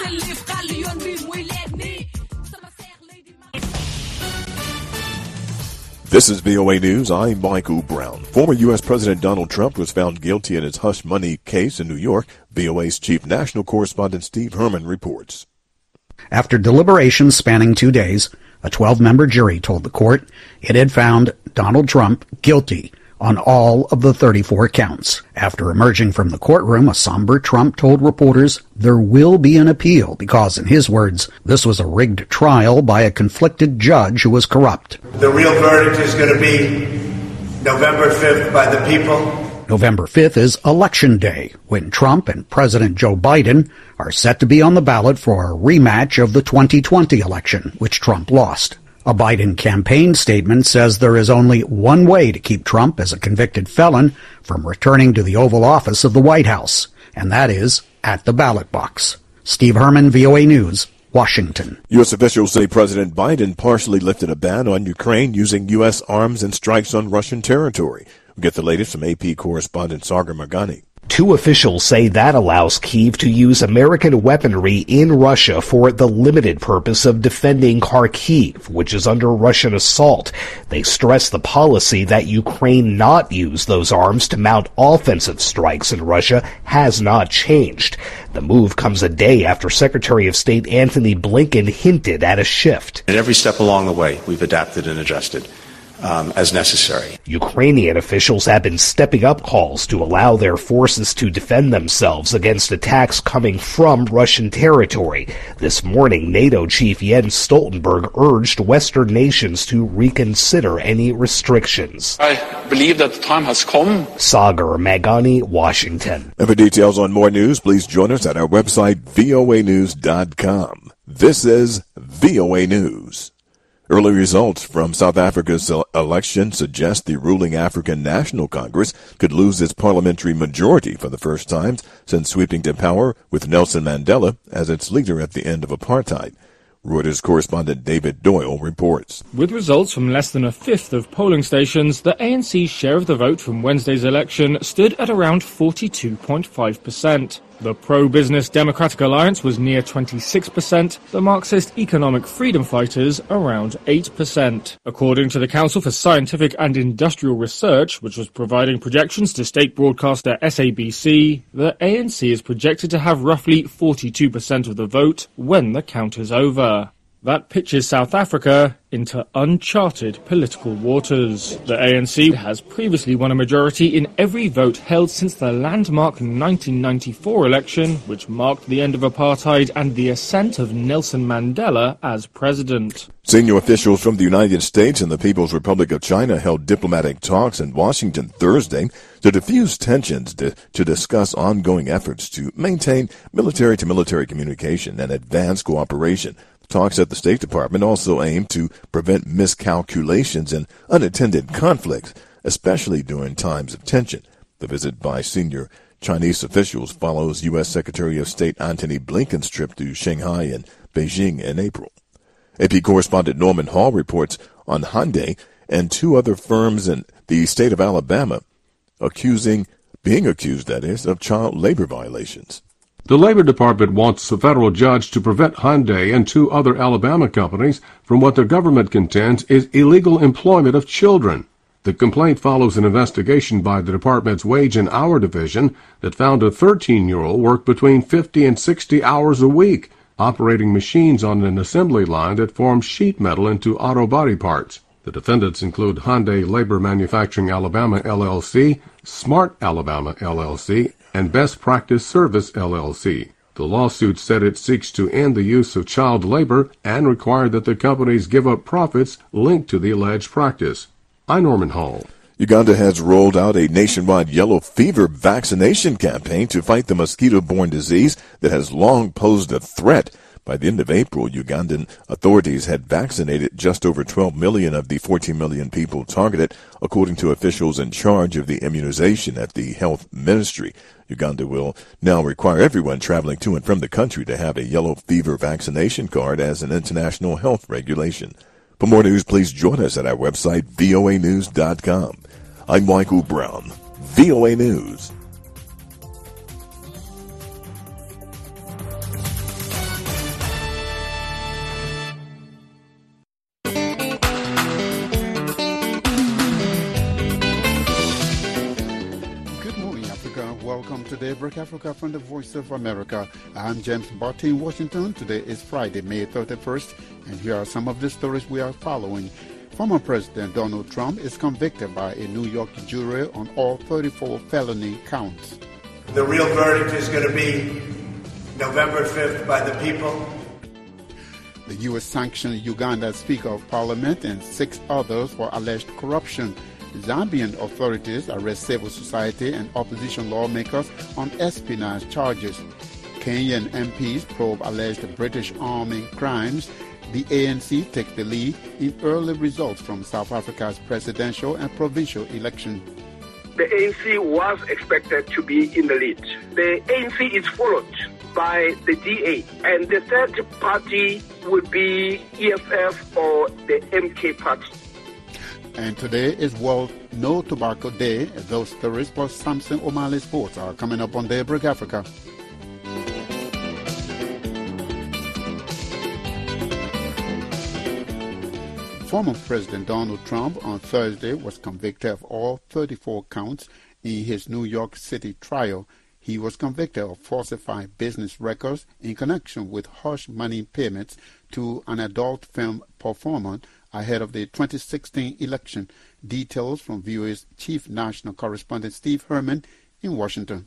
This is VOA News. I'm Michael Brown. Former U.S. President Donald Trump was found guilty in his hush money case in New York. VOA's chief national correspondent Steve Herman reports. After deliberations spanning 2 days, a 12-member jury told the court it had found Donald Trump guilty on all of the 34 counts. After emerging from the courtroom, a somber Trump told reporters there will be an appeal because, in his words, this was a rigged trial by a conflicted judge who was corrupt. The real verdict is going to be November 5th by the people. November 5th is Election Day, when Trump and President Joe Biden are set to be on the ballot for a rematch of the 2020 election, which Trump lost. A Biden campaign statement says there is only one way to keep Trump as a convicted felon from returning to the Oval Office of the White House, and that is at the ballot box. Steve Herman, VOA News, Washington. U.S. officials say President Biden partially lifted a ban on Ukraine using U.S. arms and strikes on Russian territory. We'll get the latest from AP correspondent Sagar Magani. Two officials say that allows Kyiv to use American weaponry in Russia for the limited purpose of defending Kharkiv, which is under Russian assault. They stress the policy that Ukraine not use those arms to mount offensive strikes in Russia has not changed. The move comes a day after Secretary of State Antony Blinken hinted at a shift. At every step along the way, we've adapted and adjusted as necessary. Ukrainian officials have been stepping up calls to allow their forces to defend themselves against attacks coming from Russian territory. This morning, NATO chief Jens Stoltenberg urged Western nations to reconsider any restrictions. I believe that the time has come. Sagar Magani, Washington. And for details on more news, please join us at our website, voanews.com. This is VOA News. Early results from South Africa's election suggest the ruling African National Congress could lose its parliamentary majority for the first time since sweeping to power with Nelson Mandela as its leader at the end of apartheid. Reuters correspondent David Doyle reports. With results from less than a fifth of polling stations, the ANC's share of the vote from Wednesday's election stood at around 42.5%. The pro-business Democratic Alliance was near 26%, the Marxist Economic Freedom Fighters around 8%. According to the Council for Scientific and Industrial Research, which was providing projections to state broadcaster SABC, the ANC is projected to have roughly 42% of the vote when the count is over. That pitches South Africa into uncharted political waters. The ANC has previously won a majority in every vote held since the landmark 1994 election, which marked the end of apartheid and the ascent of Nelson Mandela as president. Senior officials from the United States and the People's Republic of China held diplomatic talks in Washington Thursday to diffuse tensions to discuss ongoing efforts to maintain military-to-military communication and advance cooperation. Talks at the State Department also aim to prevent miscalculations and unattended conflicts, especially during times of tension. The visit by senior Chinese officials follows U.S. Secretary of State Antony Blinken's trip to Shanghai and Beijing in April. AP correspondent Norman Hall reports on Hyundai and two other firms in the state of Alabama being accused of child labor violations. The Labor Department wants a federal judge to prevent Hyundai and two other Alabama companies from what the government contends is illegal employment of children. The complaint follows an investigation by the department's Wage and Hour Division that found a 13-year-old worked between 50 and 60 hours a week, operating machines on an assembly line that forms sheet metal into auto body parts. The defendants include Hyundai Labor Manufacturing Alabama, LLC, Smart Alabama, LLC, and Best Practice Service, LLC. The lawsuit said it seeks to end the use of child labor and require that the companies give up profits linked to the alleged practice. I'm Norman Hall. Uganda has rolled out a nationwide yellow fever vaccination campaign to fight the mosquito-borne disease that has long posed a threat. By the end of April, Ugandan authorities had vaccinated just over 12 million of the 14 million people targeted, according to officials in charge of the immunization at the health ministry. Uganda will now require everyone traveling to and from the country to have a yellow fever vaccination card as an international health regulation. For more news, please join us at our website, voanews.com. I'm Michael Brown, VOA News. to Daybreak Africa from the Voice of America. I'm James Barty in Washington. Today is Friday, May 31st, and here are some of the stories we are following. Former President Donald Trump is convicted by a New York jury on all 34 felony counts. The real verdict is going to be November 5th by the people. The U.S. sanctioned Uganda's Speaker of Parliament and 6 others for alleged corruption. Zambian authorities arrest civil society and opposition lawmakers on espionage charges. Kenyan MPs probe alleged British Army crimes. The ANC takes the lead in early results from South Africa's presidential and provincial election. The ANC was expected to be in the lead. The ANC is followed by the DA, and the third party would be EFF or the MK party. And today is World No Tobacco Day. Those stories plus Samson O'Malley Sports are coming up on Daybreak Africa. Former President Donald Trump on Thursday was convicted of all 34 counts in his New York City trial. He was convicted of falsifying business records in connection with hush money payments to an adult film performer ahead of the 2016 election. Details from VOA's chief national correspondent Steve Herman in Washington.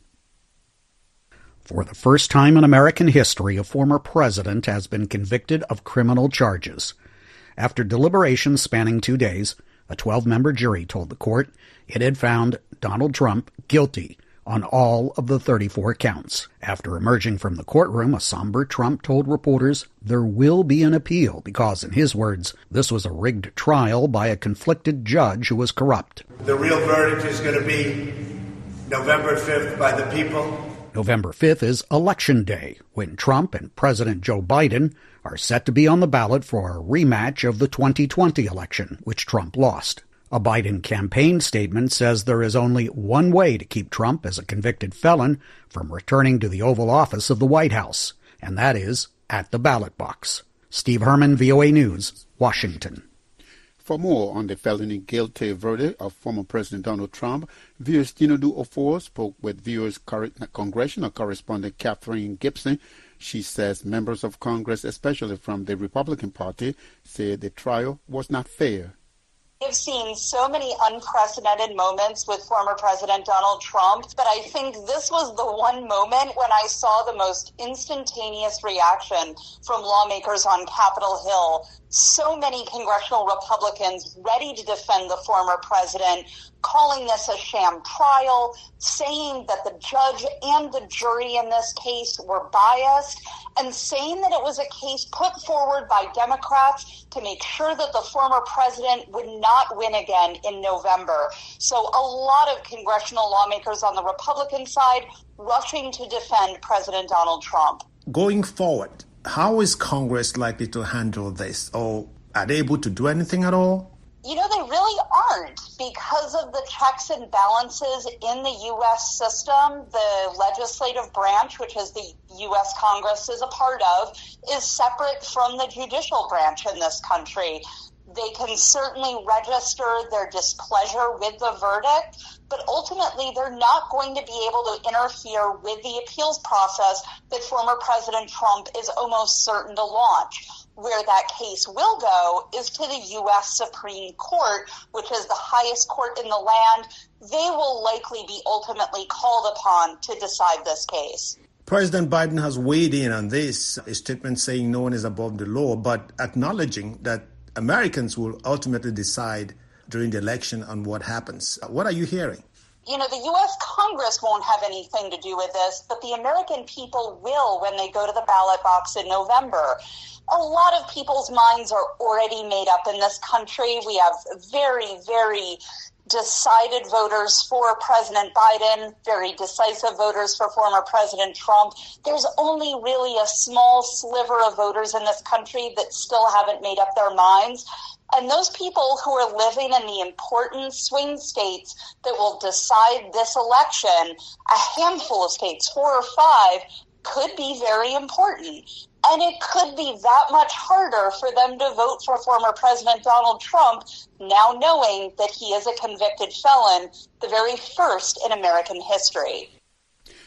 For the first time in American history, a former president has been convicted of criminal charges. After deliberations spanning 2 days, a 12-member jury told the court it had found Donald Trump guilty on all of the 34 counts. After emerging from the courtroom, a somber Trump told reporters there will be an appeal because, in his words, this was a rigged trial by a conflicted judge who was corrupt. The real verdict is going to be November 5th by the people. November 5th is Election Day, when Trump and President Joe Biden are set to be on the ballot for a rematch of the 2020 election, which Trump lost. A Biden campaign statement says there is only one way to keep Trump as a convicted felon from returning to the Oval Office of the White House, and that is at the ballot box. Steve Herman, VOA News, Washington. For more on the felony guilty verdict of former President Donald Trump, VOA's Chinadu Ofor spoke with VOA's congressional correspondent Catherine Gibson. She says members of Congress, especially from the Republican Party, say the trial was not fair. We've seen so many unprecedented moments with former President Donald Trump, but I think this was the one moment when I saw the most instantaneous reaction from lawmakers on Capitol Hill. So many congressional Republicans ready to defend the former president, calling this a sham trial, saying that the judge and the jury in this case were biased, and saying that it was a case put forward by Democrats to make sure that the former president would not win again in November. So a lot of congressional lawmakers on the Republican side rushing to defend President Donald Trump. Going forward, how is Congress likely to handle this? Or are they able to do anything at all? You know, they really aren't, because of the checks and balances in the U.S. system. The legislative branch, which is the U.S. Congress is a part of, is separate from the judicial branch in this country. They can certainly register their displeasure with the verdict, but ultimately they're not going to be able to interfere with the appeals process that former President Trump is almost certain to launch. Where that case will go is to the U.S. Supreme Court, which is the highest court in the land. They will likely be ultimately called upon to decide this case. President Biden has weighed in on this, a statement saying no one is above the law, but acknowledging that Americans will ultimately decide during the election on what happens. What are you hearing? You know, the U.S. Congress won't have anything to do with this, but the American people will when they go to the ballot box in November. A lot of people's minds are already made up in this country. We have very, very decided voters for President Biden, very decisive voters for former President Trump. There's only really a small sliver of voters in this country that still haven't made up their minds. And those people who are living in the important swing states that will decide this election, a handful of states, 4 or 5, could be very important. And it could be that much harder for them to vote for former President Donald Trump, now knowing that he is a convicted felon, the very first in American history.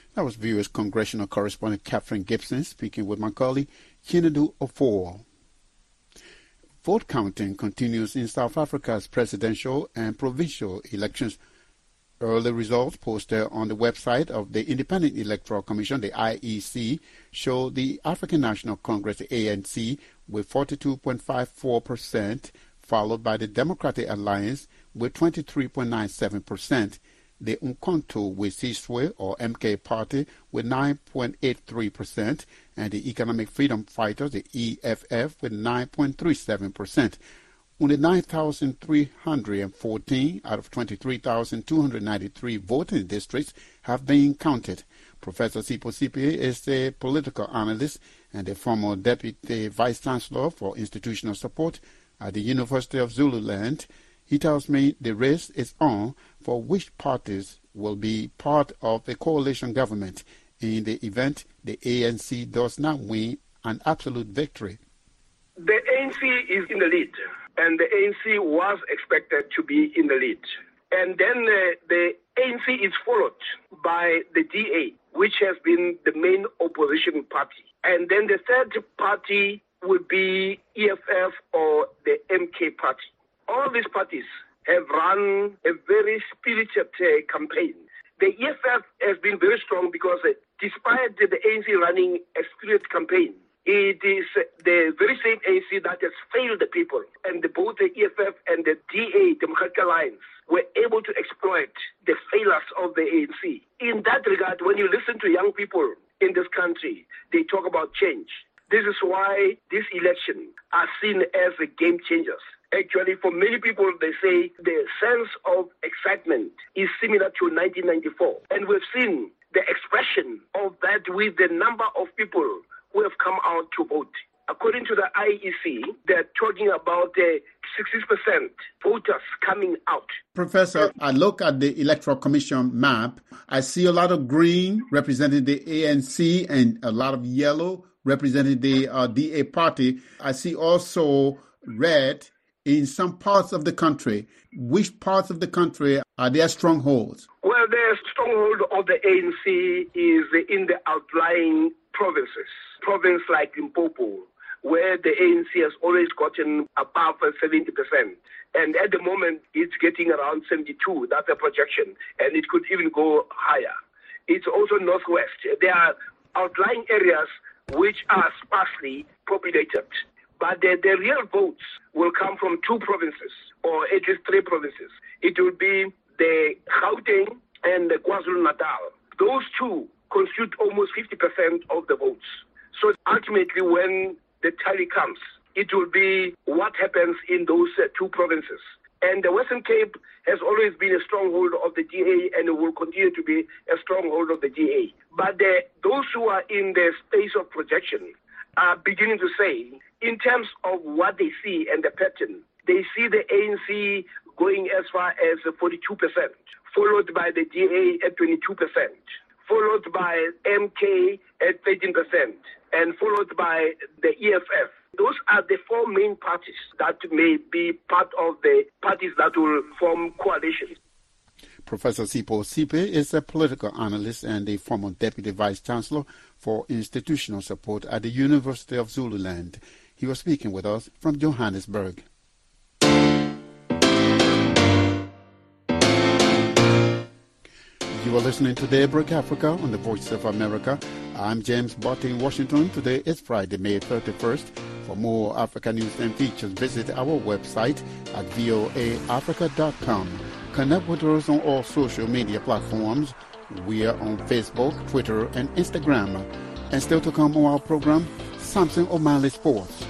That was viewers congressional correspondent Catherine Gibson speaking with my colleague Chinadu Ofowo. Vote counting continues in South Africa's presidential and provincial elections. Early results posted on the website of the Independent Electoral Commission, the IEC, show the African National Congress, the ANC, with 42.54%, followed by the Democratic Alliance with 23.97%, the Umkhonto weSizwe or MK Party with 9.83%, and the Economic Freedom Fighters, the EFF, with 9.37%. Only 9,314 out of 23,293 voting districts have been counted. Professor Sipho Sipe is a political analyst and a former Deputy Vice-Chancellor for Institutional Support at the University of Zululand. He tells me the race is on for which parties will be part of a coalition government in the event the ANC does not win an absolute victory. The ANC is in the lead, and the ANC was expected to be in the lead. And then the ANC is followed by the DA, which has been the main opposition party. And then the third party would be EFF or the MK party. All these parties have run a very spirited campaign. The EFF has been very strong because despite the ANC running a spirited campaign, it is the very same ANC that has failed the people. And both the EFF and the DA, Democratic Alliance, were able to exploit the failures of the ANC. In that regard, when you listen to young people in this country, they talk about change. This is why this election are seen as a game changers. Actually, for many people, they say the sense of excitement is similar to 1994. And we've seen the expression of that with the number of people who have come out to vote. According to the IEC, they're talking about 60% voters coming out. Professor, I look at the Electoral Commission map. I see a lot of green representing the ANC and a lot of yellow representing the DA party. I see also red in some parts of the country. Which parts of the country are their strongholds? Well, the stronghold of the ANC is in the outlying provinces. Province like Limpopo, where the ANC has always gotten above 70%. And at the moment, it's getting around 72. That's a projection. And it could even go higher. It's also Northwest. There are outlying areas which are sparsely populated. But the real votes will come from two provinces, or at least three provinces. It will be the Gauteng and the KwaZulu-Natal. Those two constitute almost 50% of the votes. So ultimately, when the tally comes, it will be what happens in those two provinces. And the Western Cape has always been a stronghold of the DA, and it will continue to be a stronghold of the DA. But those who are in the space of projection are beginning to say, in terms of what they see and the pattern, they see the ANC going as far as 42%, followed by the DA at 22%, followed by MK at 13%, and followed by the EFF. Those are the four main parties that may be part of the parties that will form coalitions. Professor Sipho Sipe is a political analyst and a former Deputy Vice-Chancellor for Institutional Support at the University of Zululand. He was speaking with us from Johannesburg. You are listening to Daybreak Africa on the Voice of America. I'm James Botte in Washington. Today is Friday, May 31st. For more Africa news and features, visit our website at voaafrica.com. Connect with us on all social media platforms. We are on Facebook, Twitter, and Instagram. And still to come on our program, Samson O'Malley Sports.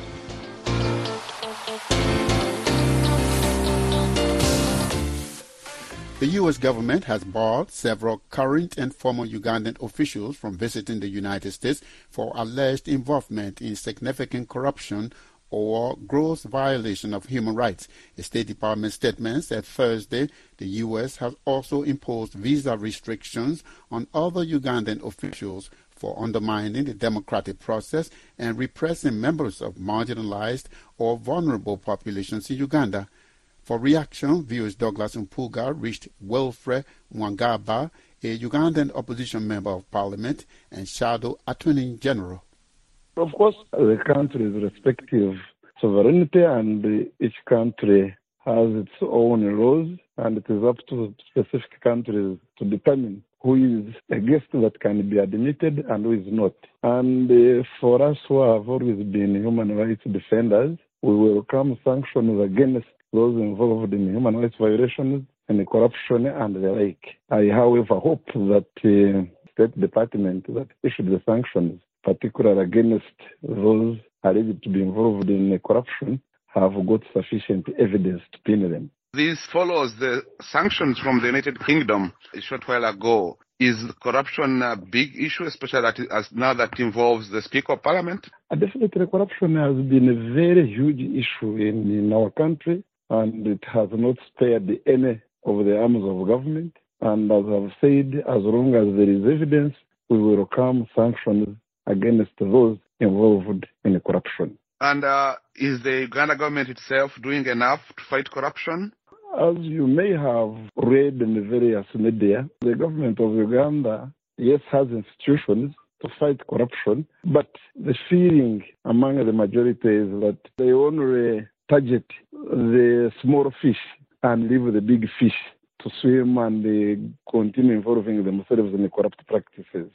The U.S. government has barred several current and former Ugandan officials from visiting the United States for alleged involvement in significant corruption or gross violation of human rights. A State Department statement said Thursday the U.S. has also imposed visa restrictions on other Ugandan officials for undermining the democratic process and repressing members of marginalized or vulnerable populations in Uganda. For reaction, viewers Douglas Mpuga reached Wilfred Mwangaba, a Ugandan opposition member of parliament and shadow attorney general. Of course, the country's respective sovereignty, and each country has its own laws, and it is up to specific countries to determine who is a guest that can be admitted and who is not. And for us who have always been human rights defenders, we welcome sanctions against those involved in human rights violations and corruption and the like. I, however, hope that the State Department that issued the sanctions, particularly against those alleged to be involved in corruption, have got sufficient evidence to pin them. This follows the sanctions from the United Kingdom a short while ago. Is corruption a big issue, especially now that involves the Speaker of Parliament? Definitely, corruption has been a very huge issue in our country, and it has not spared any of the arms of government. And as I've said, as long as there is evidence, we will welcome sanctions against those involved in corruption. And is the Uganda government itself doing enough to fight corruption? As you may have read in the various media, the government of Uganda, yes, has institutions to fight corruption, but the feeling among the majority is that they only target the small fish and leave the big fish to swim and they continue involving themselves in the corrupt practices.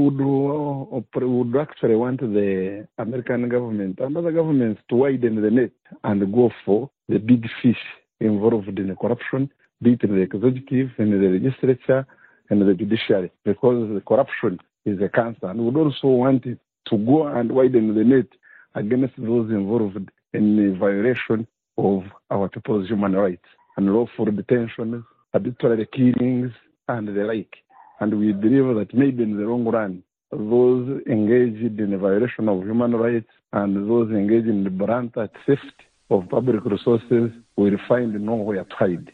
Would actually want the American government and other governments to widen the net and go for the big fish involved in the corruption, be it in the executive, in the legislature, and the judiciary, because the corruption is a cancer. And we would also want it to go and widen the net against those involved in the violation of our people's human rights and lawful detentions, arbitrary killings, and the like. And we believe that maybe in the long run, those engaged in the violation of human rights and those engaged in the brand theft of public resources will find nowhere to hide.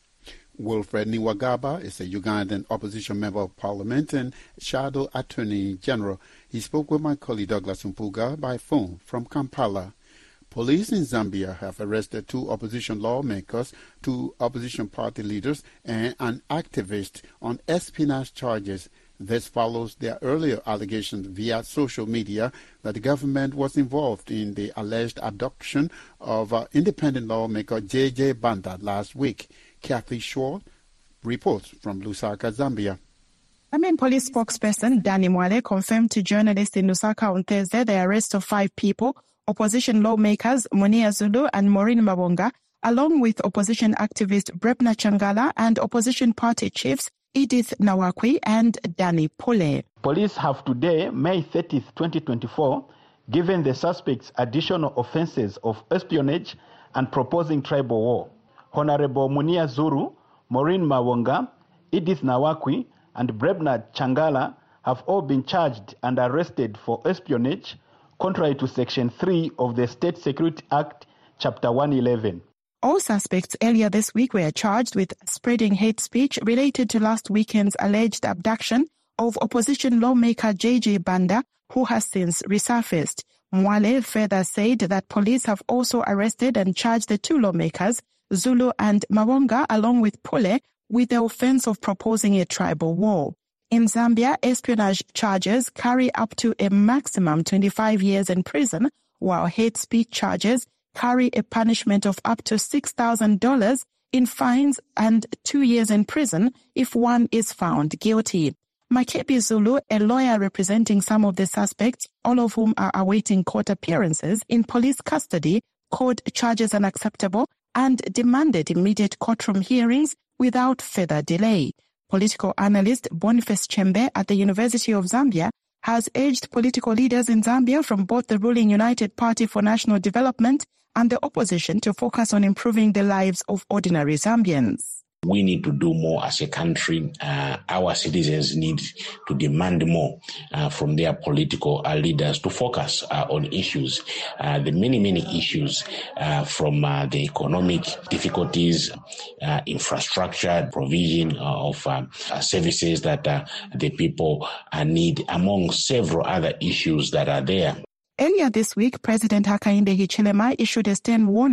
Wilfred Mwangaba is a Ugandan opposition member of parliament and shadow attorney general. He spoke with my colleague Douglas Mpuga by phone from Kampala. Police in Zambia have arrested 2 opposition lawmakers, 2 opposition party leaders, and an activist on espionage charges. This follows their earlier allegations via social media that the government was involved in the alleged abduction of independent lawmaker J.J. Banda last week. Kathy Shaw reports from Lusaka, Zambia. Zambian police spokesperson Danny Mwale confirmed to journalists in Lusaka on Thursday the arrest of 5 people, opposition lawmakers Munia Zulu and Maureen Mabonga, along with opposition activist Brebna Changala and opposition party chiefs Edith Nawakwi and Danny Pule. Police have today, May 30th, 2024, given the suspects additional offences of espionage and proposing tribal war. Honorable Munia Zuru, Maureen Mabonga, Edith Nawakwi, and Brebna Changala have all been charged and arrested for espionage, contrary to Section 3 of the State Security Act, Chapter 111. All suspects earlier this week were charged with spreading hate speech related to last weekend's alleged abduction of opposition lawmaker J.J. Banda, who has since resurfaced. Mwale further said that police have also arrested and charged the 2 lawmakers, Zulu and Mabonga, along with Pule, with the offense of proposing a tribal war. In Zambia, espionage charges carry up to a maximum 25 years in prison, while hate speech charges carry a punishment of up to $6,000 in fines and 2 years in prison if one is found guilty. Makepi Zulu, a lawyer representing some of the suspects, all of whom are awaiting court appearances in police custody, called charges unacceptable and demanded immediate courtroom hearings without further delay. Political analyst Boniface Chembe at the University of Zambia has urged political leaders in Zambia from both the ruling United Party for National Development and the opposition to focus on improving the lives of ordinary Zambians. We need to do more as a country. Our citizens need to demand more from their political leaders to focus on issues, the many issues from the economic difficulties, infrastructure, provision of services that the people need, among several other issues that are there. Earlier this week, President Hakainde Hichilema issued a stern warning,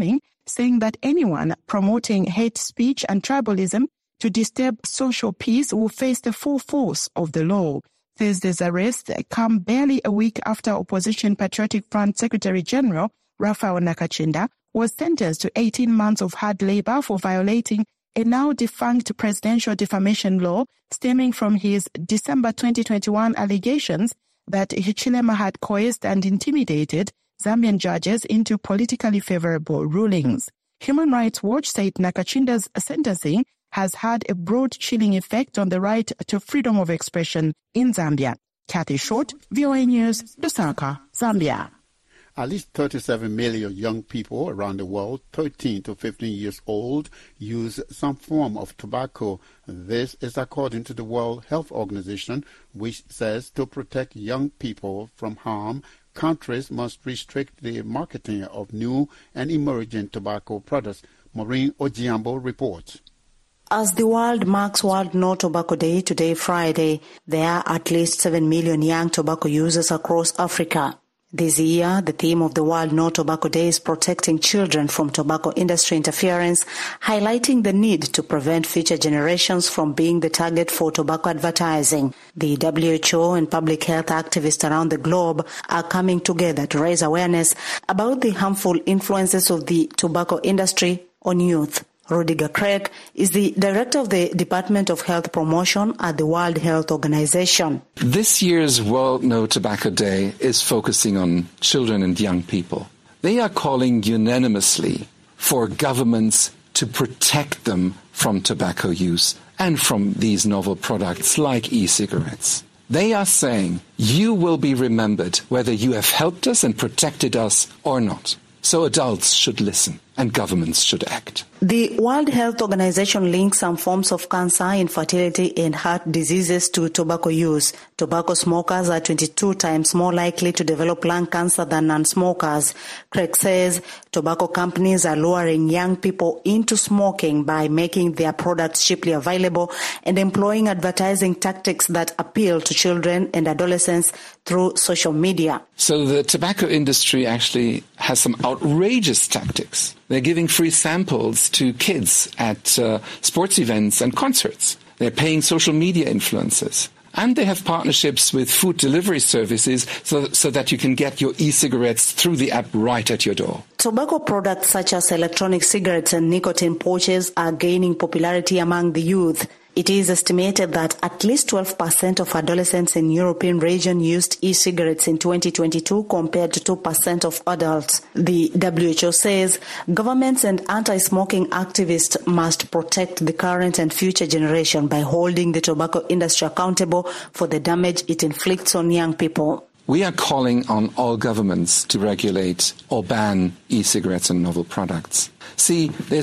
saying that anyone promoting hate speech and tribalism to disturb social peace will face the full force of the law. Thursday's arrest come barely a week after Opposition Patriotic Front Secretary General Raphael Nakachinda was sentenced to 18 months of hard labor for violating a now defunct presidential defamation law stemming from his December 2021 allegations that Hichilema had coerced and intimidated Zambian judges into politically favorable rulings. Human Rights Watch said Nakachinda's sentencing has had a broad chilling effect on the right to freedom of expression in Zambia. Kathy Short, VOA News, Lusaka, Zambia. At least 37 million young people around the world, 13 to 15 years old, use some form of tobacco. This is according to the World Health Organization, which says to protect young people from harm, countries must restrict the marketing of new and emerging tobacco products. Maureen Ojiambo reports. As the world marks World No Tobacco Day today, Friday, there are at least 7 million young tobacco users across Africa. This year, the theme of the World No Tobacco Day is protecting children from tobacco industry interference, highlighting the need to prevent future generations from being the target for tobacco advertising. The WHO and public health activists around the globe are coming together to raise awareness about the harmful influences of the tobacco industry on youth. Rudiger Craig is the director of the Department of Health Promotion at the World Health Organization. This year's World No Tobacco Day is focusing on children and young people. They are calling unanimously for governments to protect them from tobacco use and from these novel products like e-cigarettes. They are saying, you will be remembered whether you have helped us and protected us or not. So adults should listen and governments should act. The World Health Organization links some forms of cancer, infertility, and heart diseases to tobacco use. Tobacco smokers are 22 times more likely to develop lung cancer than non-smokers. Craig says tobacco companies are luring young people into smoking by making their products cheaply available and employing advertising tactics that appeal to children and adolescents through social media. So the tobacco industry actually has some outrageous tactics. They're giving free samples to kids at sports events and concerts. They're paying social media influencers. And they have partnerships with food delivery services so that you can get your e-cigarettes through the app right at your door. Tobacco products such as electronic cigarettes and nicotine pouches are gaining popularity among the youth. It is estimated that at least 12% of adolescents in European region used e-cigarettes in 2022 compared to 2% of adults. The WHO says governments and anti-smoking activists must protect the current and future generation by holding the tobacco industry accountable for the damage it inflicts on young people. We are calling on all governments to regulate or ban e-cigarettes and novel products. See, there's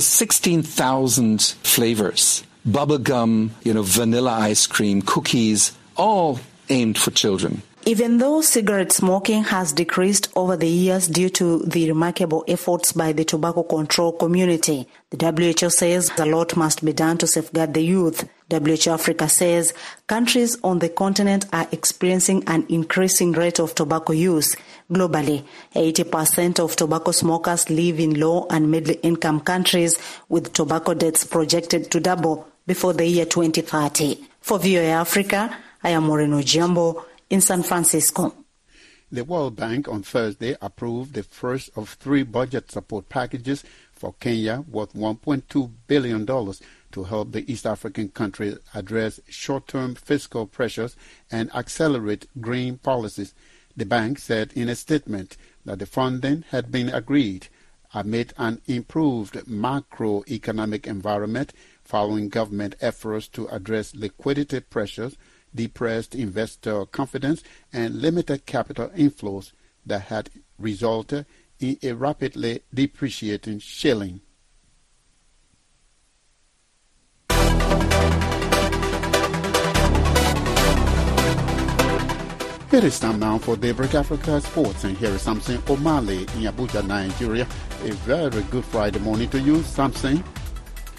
16,000 flavors. Bubblegum, vanilla ice cream, cookies, all aimed for children. Even though cigarette smoking has decreased over the years due to the remarkable efforts by the tobacco control community, the WHO says a lot must be done to safeguard the youth. WHO Africa says countries on the continent are experiencing an increasing rate of tobacco use. Globally, 80% of tobacco smokers live in low and middle-income countries, with tobacco deaths projected to double before the year 2030. For VOA Africa, I am Maureen Ojiambo in San Francisco. The World Bank on Thursday approved the first of 3 budget support packages for Kenya worth $1.2 billion to help the East African country address short-term fiscal pressures and accelerate green policies. The bank said in a statement that the funding had been agreed amid an improved macroeconomic environment following government efforts to address liquidity pressures, depressed investor confidence, and limited capital inflows that had resulted in a rapidly depreciating shilling. It is time now for Daybreak Africa Sports, and here is Samson Omale in Abuja, Nigeria. A very good Friday morning to you, Samson.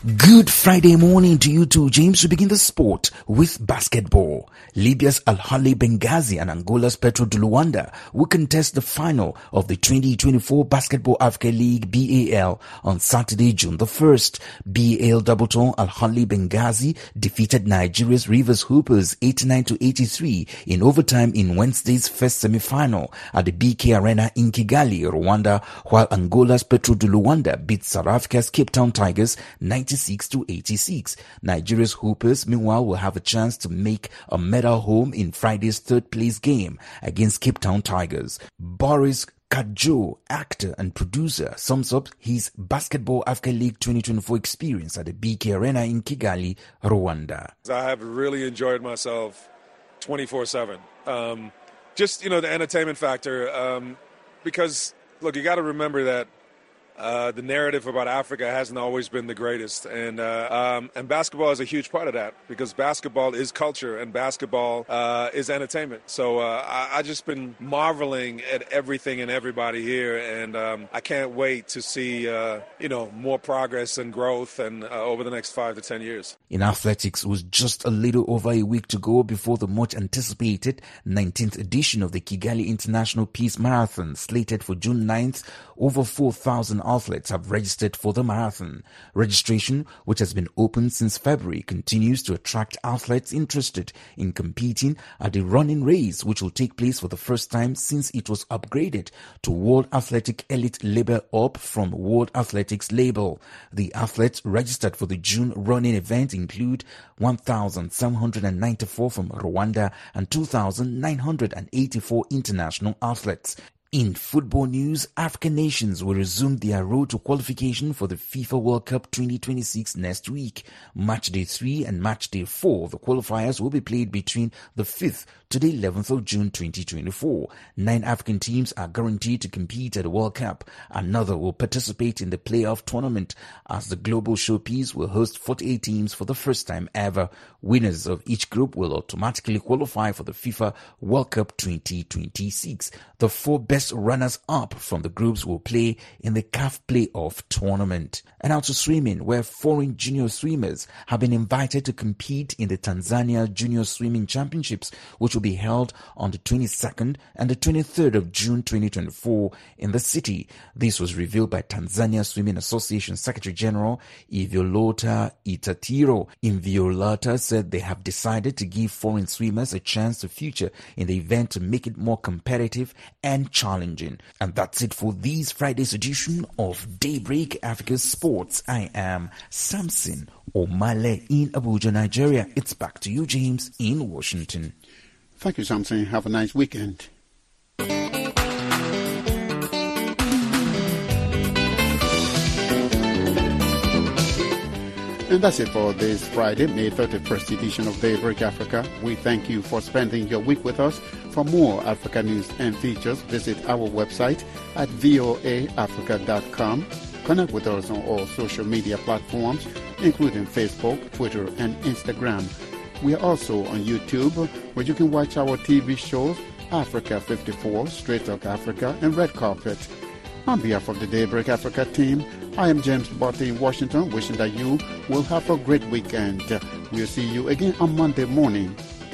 Good Friday morning to you too, James. We begin the sport with basketball. Libya's Al-Ahly Benghazi and Angola's Petro de Luanda will contest the final of the 2024 Basketball Africa League BAL on Saturday, June the 1st. BAL Doubleton Al-Ahly Benghazi defeated Nigeria's Rivers Hoopers 89-83 in overtime in Wednesday's first semi-final at the BK Arena in Kigali, Rwanda, while Angola's Petro de Luanda beat South Africa's Cape Town Tigers 96-86. Nigeria's Hoopers, meanwhile, will have a chance to make a medal home in Friday's third-place game against Cape Town Tigers. Boris Kajo, actor and producer, sums up his Basketball Africa League 2024 experience at the BK Arena in Kigali, Rwanda. I have really enjoyed myself 24/7. Just, the entertainment factor, because, look, you got to remember that the narrative about Africa hasn't always been the greatest, and basketball is a huge part of that, because basketball is culture and basketball is entertainment. So I just been marveling at everything and everybody here, and I can't wait to see more progress and growth and over the next 5 to 10 years. In athletics, it was just a little over a week to go before the much anticipated 19th edition of the Kigali International Peace Marathon, slated for June 9th. Over 4,000 athletes have registered for the marathon. Registration, which has been open since February, continues to attract athletes interested in competing at the running race, which will take place for the first time since it was upgraded to World Athletic Elite label up from World Athletics label. The athletes registered for the June running event include 1,794 from Rwanda and 2,984 international athletes. In football news, African nations will resume their road to qualification for the FIFA World Cup 2026 next week. Match Day 3 and Match Day 4 of the qualifiers will be played between the 5th to the 11th of June 2024. 9 African teams are guaranteed to compete at the World Cup. Another will participate in the playoff tournament, as the global showpiece will host 48 teams for the first time ever. Winners of each group will automatically qualify for the FIFA World Cup 2026. The 4 best runners-up from the groups will play in the CAF Playoff Tournament. And now to swimming, where foreign junior swimmers have been invited to compete in the Tanzania Junior Swimming Championships, which will be held on the 22nd and the 23rd of June 2024 in the city. This was revealed by Tanzania Swimming Association Secretary General Iviolota Itatiro. Iviolota said they have decided to give foreign swimmers a chance to feature in the event to make it more competitive and challenging. And that's it for this Friday's edition of Daybreak Africa Sports. I am Samson Omale in Abuja, Nigeria. It's back to you, James, in Washington. Thank you, Samson. Have a nice weekend. And that's it for this Friday, May 31st edition of Daybreak Africa. We thank you for spending your week with us. For more Africa news and features, visit our website at voaafrica.com. Connect with us on all social media platforms, including Facebook, Twitter, and Instagram. We are also on YouTube, where you can watch our TV shows, Africa 54, Straight Talk Africa, and Red Carpet. On behalf of the Daybreak Africa team, I am James Botte in Washington, wishing that you will have a great weekend. We'll see you again on Monday morning.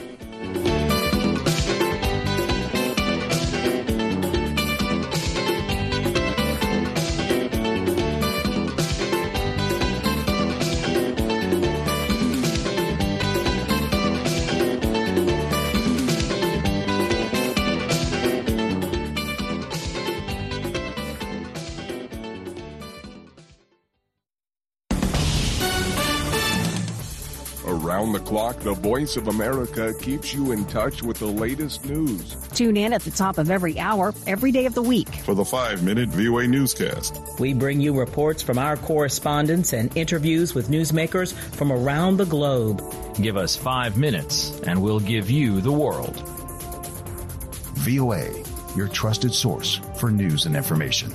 Around the clock, the Voice of America keeps you in touch with the latest news. Tune in at the top of every hour, every day of the week. For the 5-minute VOA newscast. We bring you reports from our correspondents and interviews with newsmakers from around the globe. Give us 5 minutes and we'll give you the world. VOA, your trusted source for news and information.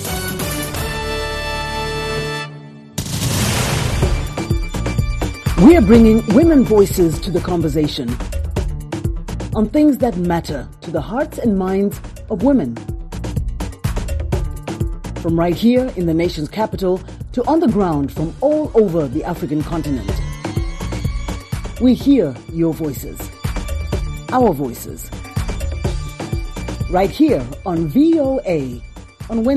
We are bringing women voices to the conversation on things that matter to the hearts and minds of women. From right here in the nation's capital to on the ground from all over the African continent. We hear your voices, our voices, right here on VOA on Wednesday.